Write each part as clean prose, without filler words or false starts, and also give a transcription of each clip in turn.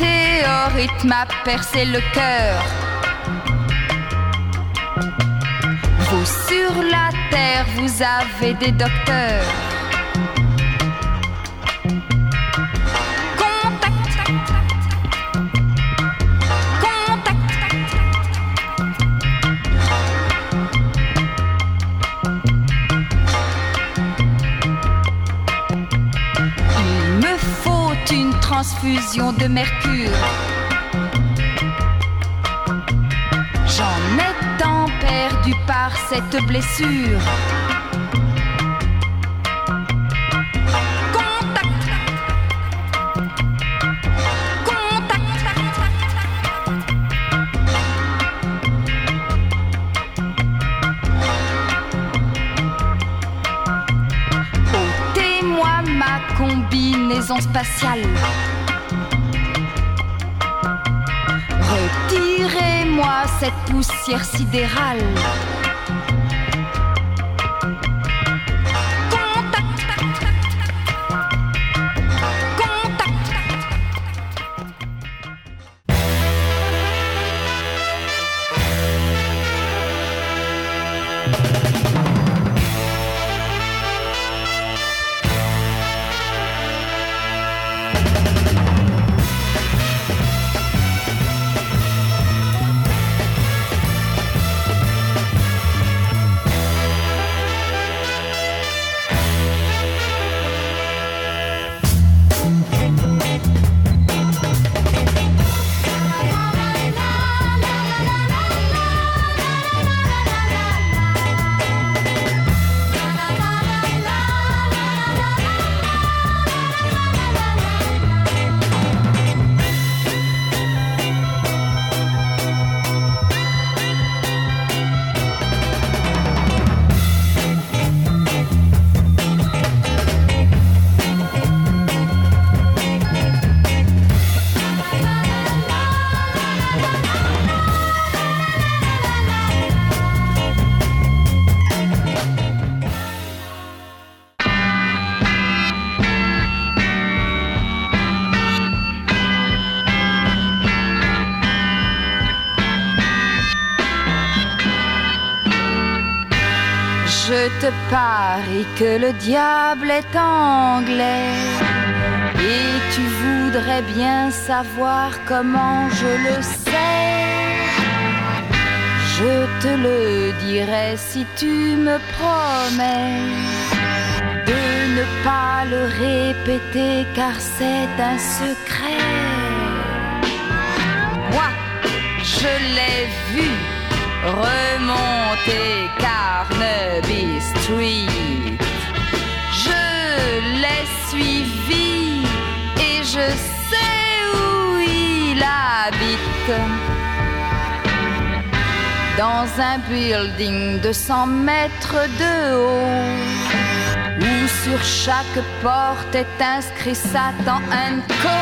météorite m'a percé le cœur. Vous sur la terre, vous avez des docteurs. Transfusion de mercure. J'en ai tant perdu par cette blessure. Contact. Contact. Ôtez-moi ma combinaison spatiale. Retirez-moi cette poussière sidérale. Contact. Contact. Je te parie que le diable est anglais. Et tu voudrais bien savoir comment je le sais. Je te le dirai si tu me promets de ne pas le répéter car c'est un secret. Moi, je l'ai vu remonter Carnaby Street. Je l'ai suivi et je sais où il habite. Dans un building de 100 mètres de haut, où sur chaque porte est inscrit Satan & Co.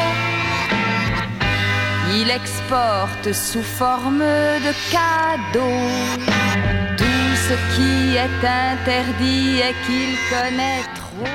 Il exporte sous forme de cadeaux tout ce qui est interdit et qu'il connaît trop.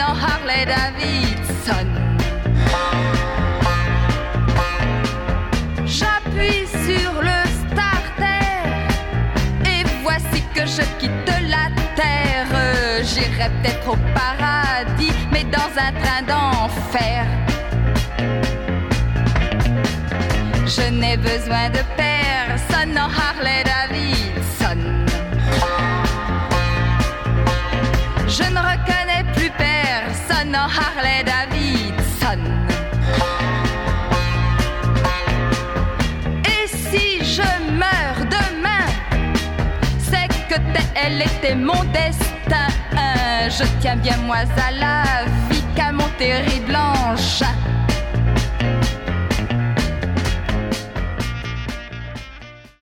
en Harley Davidson. J'appuie sur le starter et voici que je quitte la terre. J'irai peut-être au paradis, mais dans un train d'enfer. Je n'ai besoin de personne en Harley Davidson. Je ne reconnais plus personne en Harley Davidson. Et si je meurs demain, c'est que tel était mon destin. Je tiens bien moi à la vie qu'à mon terrible engin.